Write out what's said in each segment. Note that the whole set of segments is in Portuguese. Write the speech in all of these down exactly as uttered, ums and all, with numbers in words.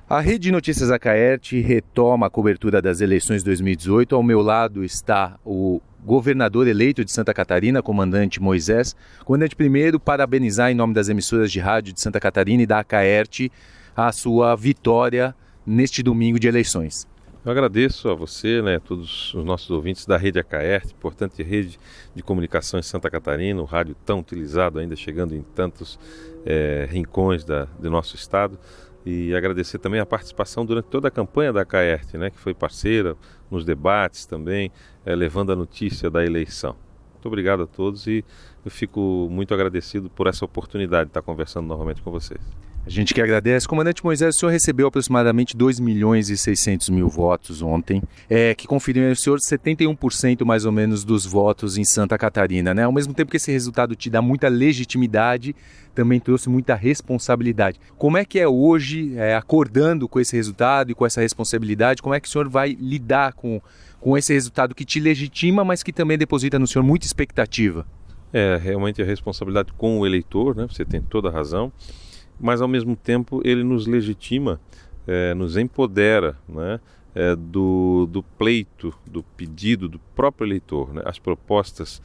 A Rede de Notícias Acaerte retoma a cobertura das eleições de dois mil e dezoito. Ao meu lado está o governador eleito de Santa Catarina, comandante Moisés. Comandante, primeiro, parabenizar em nome das emissoras de rádio de Santa Catarina e da Acaerte a sua vitória neste domingo de eleições. Eu agradeço a você, né, a todos os nossos ouvintes da Rede Acaerte, importante rede de comunicação em Santa Catarina, um rádio tão utilizado ainda, chegando em tantos é, rincões da, do nosso estado. E agradecer também a participação durante toda a campanha da Acaerte, né, que foi parceira nos debates também, é, levando a notícia da eleição. Muito obrigado a todos e eu fico muito agradecido por essa oportunidade de estar conversando novamente com vocês. A gente que agradece. Comandante Moisés, o senhor recebeu aproximadamente dois milhões e seiscentos mil votos ontem, é, que conferiram ao senhor setenta e um por cento mais ou menos dos votos em Santa Catarina, né? Ao mesmo tempo que esse resultado te dá muita legitimidade, também trouxe muita responsabilidade. Como é que é hoje, é, acordando com esse resultado e com essa responsabilidade, como é que o senhor vai lidar com, com esse resultado que te legitima, mas que também deposita no senhor muita expectativa? É, realmente a responsabilidade com o eleitor, né? Você tem toda a razão. Mas ao mesmo tempo ele nos legitima, é, nos empodera, né, é, do, do pleito, do pedido do próprio eleitor, né? As propostas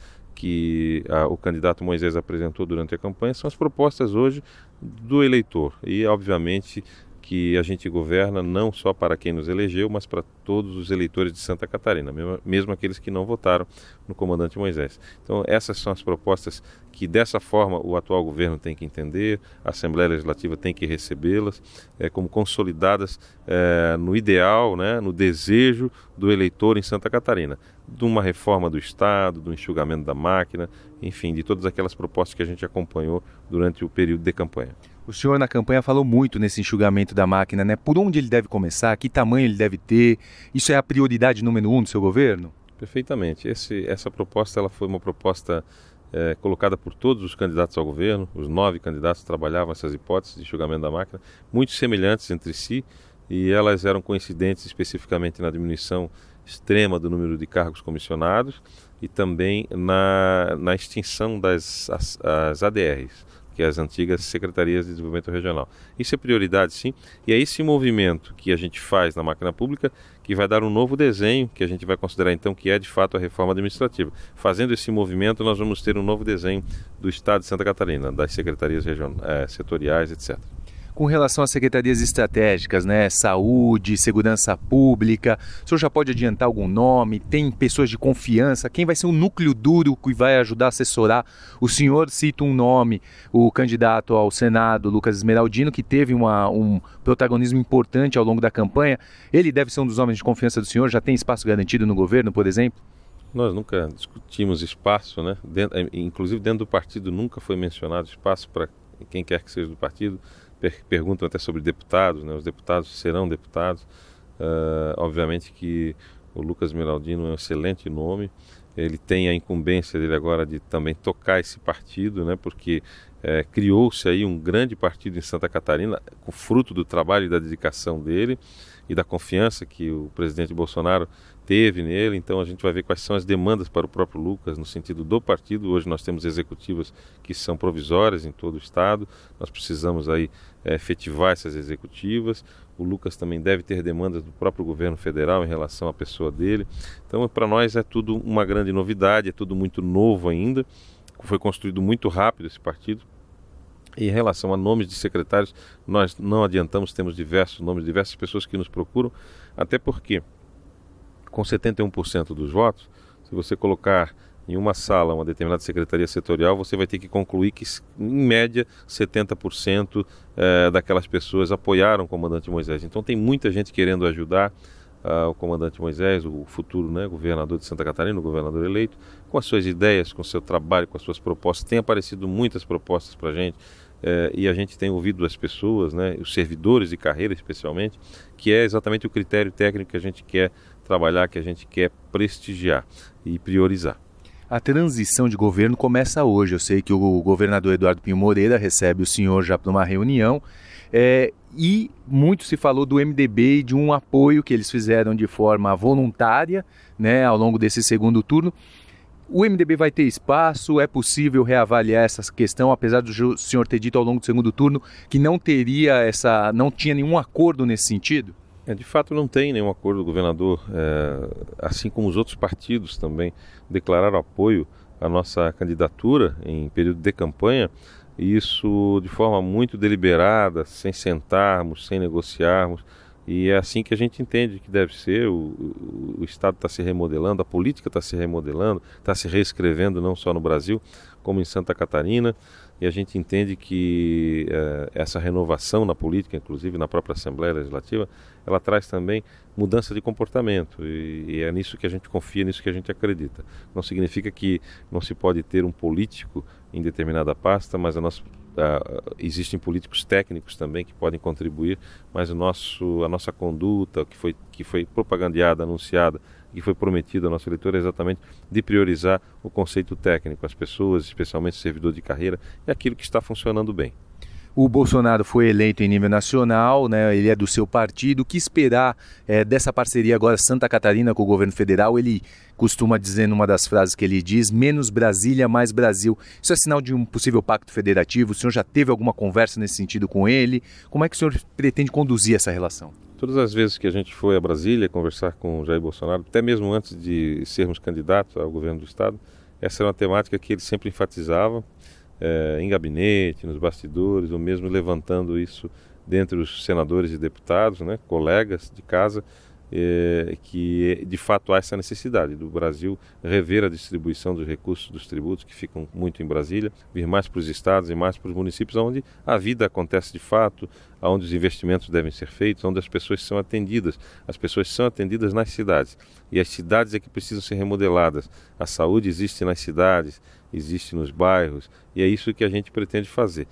que a, o candidato Moisés apresentou durante a campanha são as propostas hoje do eleitor e obviamente que a gente governa não só para quem nos elegeu, mas para todos os eleitores de Santa Catarina, mesmo, mesmo aqueles que não votaram no comandante Moisés. Então essas são as propostas que dessa forma o atual governo tem que entender, a Assembleia Legislativa tem que recebê-las é, como consolidadas é, no ideal, né, no desejo do eleitor em Santa Catarina, de uma reforma do Estado, do enxugamento da máquina, enfim, de todas aquelas propostas que a gente acompanhou durante o período de campanha. O senhor na campanha falou muito nesse enxugamento da máquina, né? Por onde ele deve começar, que tamanho ele deve ter, isso é a prioridade número um do seu governo? Perfeitamente. Esse, essa proposta ela foi uma proposta é, colocada por todos os candidatos ao governo, os nove candidatos trabalhavam essas hipóteses de enxugamento da máquina, muito semelhantes entre si, e elas eram coincidentes especificamente na diminuição extrema do número de cargos comissionados e também na, na extinção das as, as A D Rs, que é as antigas Secretarias de Desenvolvimento Regional. Isso é prioridade, sim, e é esse movimento que a gente faz na máquina pública que vai dar um novo desenho, que a gente vai considerar então que é de fato a reforma administrativa. Fazendo esse movimento, nós vamos ter um novo desenho do Estado de Santa Catarina, das secretarias regionais, é, setoriais, etcétera. Com relação às secretarias estratégicas, né, saúde, segurança pública, o senhor já pode adiantar algum nome? Tem pessoas de confiança? Quem vai ser o núcleo duro que vai ajudar a assessorar? O senhor cita um nome, o candidato ao Senado, Lucas Esmeraldino, que teve uma, um protagonismo importante ao longo da campanha. Ele deve ser um dos homens de confiança do senhor? Já tem espaço garantido no governo, por exemplo? Nós nunca discutimos espaço, né? Dentro, inclusive dentro do partido nunca foi mencionado espaço para quem quer que seja do partido. Perguntam até sobre deputados, né? Os deputados serão deputados. Uh, obviamente que o Lucas Esmeraldino é um excelente nome. Ele tem a incumbência dele agora de também tocar esse partido, né? Porque é, criou-se aí um grande partido em Santa Catarina, com fruto do trabalho e da dedicação dele e da confiança que o presidente Bolsonaro teve nele. Então a gente vai ver quais são as demandas para o próprio Lucas no sentido do partido. Hoje nós temos executivas que são provisórias em todo o estado, nós precisamos aí é, efetivar essas executivas. O Lucas também deve ter demandas do próprio governo federal em relação à pessoa dele. Então para nós é tudo uma grande novidade, é tudo muito novo ainda, foi construído muito rápido esse partido. Em relação a nomes de secretários, nós não adiantamos, temos diversos nomes, diversas pessoas que nos procuram, até porque com setenta e um por cento dos votos, se você colocar em uma sala uma determinada secretaria setorial, você vai ter que concluir que, em média, setenta por cento é, daquelas pessoas apoiaram o comandante Moisés. Então tem muita gente querendo ajudar uh, o comandante Moisés, o futuro, né, governador de Santa Catarina, o governador eleito, com as suas ideias, com o seu trabalho, com as suas propostas. Tem aparecido muitas propostas para a gente. É, e a gente tem ouvido as pessoas, né, os servidores de carreira especialmente, que é exatamente o critério técnico que a gente quer trabalhar, que a gente quer prestigiar e priorizar. A transição de governo começa hoje. Eu sei que o governador Eduardo Pinho Moreira recebe o senhor já para uma reunião é, e muito se falou do M D B e de um apoio que eles fizeram de forma voluntária, né, ao longo desse segundo turno. O M D B vai ter espaço? É possível reavaliar essa questão, apesar do senhor ter dito ao longo do segundo turno que não teria essa, não tinha nenhum acordo nesse sentido? É, de fato não tem nenhum acordo. O governador, é, assim como os outros partidos também, declararam apoio à nossa candidatura em período de campanha, e isso de forma muito deliberada, sem sentarmos, sem negociarmos. E é assim que a gente entende que deve ser. O, o, o Estado está se remodelando, a política está se remodelando, está se reescrevendo não só no Brasil, como em Santa Catarina. E a gente entende que eh, essa renovação na política, inclusive na própria Assembleia Legislativa, ela traz também mudança de comportamento. E, e é nisso que a gente confia, nisso que a gente acredita. Não significa que não se pode ter um político em determinada pasta, mas a nossa Uh, existem políticos técnicos também que podem contribuir, mas o nosso, a nossa conduta, que foi, que foi propagandeada, anunciada, que foi prometida ao nosso eleitor, é exatamente de priorizar o conceito técnico, as pessoas, especialmente o servidor de carreira, é aquilo que está funcionando bem. O Bolsonaro foi eleito em nível nacional, né? Ele é do seu partido. O que esperar é, dessa parceria agora Santa Catarina com o governo federal? Ele costuma dizer numa das frases que ele diz, menos Brasília, mais Brasil. Isso é sinal de um possível pacto federativo? O senhor já teve alguma conversa nesse sentido com ele? Como é que o senhor pretende conduzir essa relação? Todas as vezes que a gente foi a Brasília conversar com o Jair Bolsonaro, até mesmo antes de sermos candidatos ao governo do Estado, essa era uma temática que ele sempre enfatizava. É, em gabinete, nos bastidores, ou mesmo levantando isso dentre os senadores e deputados, né, colegas de casa, é, que de fato há essa necessidade do Brasil rever a distribuição dos recursos dos tributos que ficam muito em Brasília, vir mais para os estados e mais para os municípios, onde a vida acontece de fato, onde os investimentos devem ser feitos, onde as pessoas são atendidas. As pessoas são atendidas nas cidades, e as cidades é que precisam ser remodeladas. A saúde existe nas cidades, existe nos bairros, e é isso que a gente pretende fazer.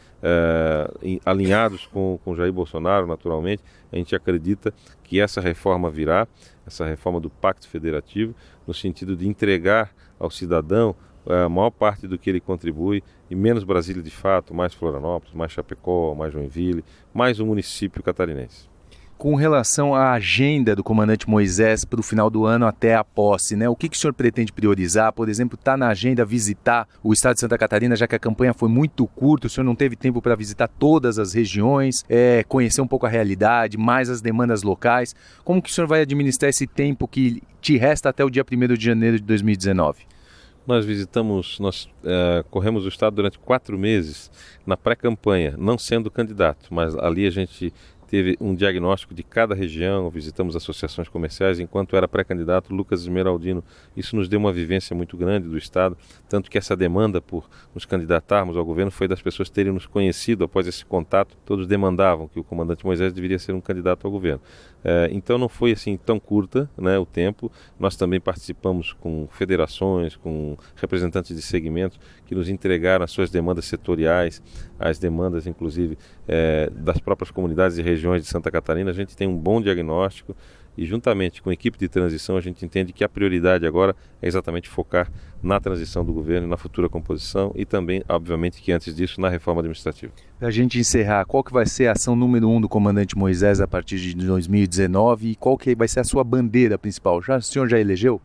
É, em, alinhados com, com Jair Bolsonaro, naturalmente, a gente acredita que essa reforma virá, essa reforma do Pacto Federativo, no sentido de entregar ao cidadão a maior parte do que ele contribui, e menos Brasília de fato, mais Florianópolis, mais Chapecó, mais Joinville, mais o município catarinense. Com relação à agenda do comandante Moisés para o final do ano até a posse, né? O que, que o senhor pretende priorizar? Por exemplo, está na agenda visitar o estado de Santa Catarina, já que a campanha foi muito curta, o senhor não teve tempo para visitar todas as regiões, é, conhecer um pouco a realidade, mais as demandas locais. Como que o senhor vai administrar esse tempo que te resta até o dia primeiro de janeiro de dois mil e dezenove? Nós visitamos, nós uh, corremos o estado durante quatro meses na pré-campanha, não sendo candidato, mas ali a gente teve um diagnóstico de cada região, visitamos associações comerciais, enquanto era pré-candidato Lucas Esmeraldino. Isso nos deu uma vivência muito grande do Estado, tanto que essa demanda por nos candidatarmos ao governo foi das pessoas terem nos conhecido após esse contato. Todos demandavam que o comandante Moisés deveria ser um candidato ao governo. É, então não foi assim tão curta, né, o tempo. Nós também participamos com federações, com representantes de segmentos que nos entregaram as suas demandas setoriais, as demandas inclusive é, das próprias comunidades e regiões de Santa Catarina. A gente tem um bom diagnóstico e juntamente com a equipe de transição a gente entende que a prioridade agora é exatamente focar na transição do governo, na futura composição e também, obviamente, que antes disso, na reforma administrativa. Para a gente encerrar, qual que vai ser a ação número um do comandante Moisés a partir de dois mil e dezenove e qual que vai ser a sua bandeira principal? Já, o senhor já elegeu?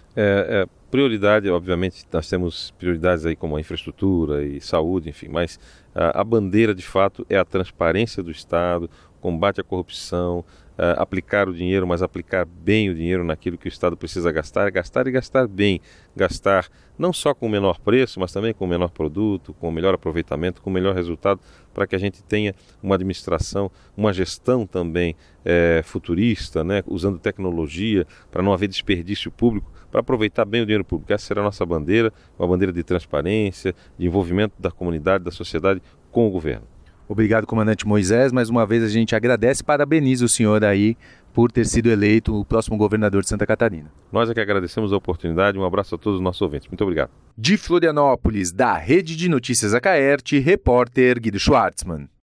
É, é, prioridade, obviamente, nós temos prioridades aí como a infraestrutura e saúde, enfim, mas a, a bandeira, de fato, é a transparência do Estado, combate à corrupção, Uh, aplicar o dinheiro, mas aplicar bem o dinheiro naquilo que o Estado precisa gastar, gastar e gastar bem, gastar não só com o menor preço, mas também com o menor produto, com o melhor aproveitamento, com o melhor resultado, para que a gente tenha uma administração, uma gestão também é, futurista, né, usando tecnologia, para não haver desperdício público, para aproveitar bem o dinheiro público. Essa será a nossa bandeira, uma bandeira de transparência, de envolvimento da comunidade, da sociedade com o governo. Obrigado, comandante Moisés. Mais uma vez a gente agradece e parabeniza o senhor aí por ter sido eleito o próximo governador de Santa Catarina. Nós é que agradecemos a oportunidade. Um abraço a todos os nossos ouvintes. Muito obrigado. De Florianópolis, da Rede de Notícias Acaerte, repórter Guido Schwartzmann.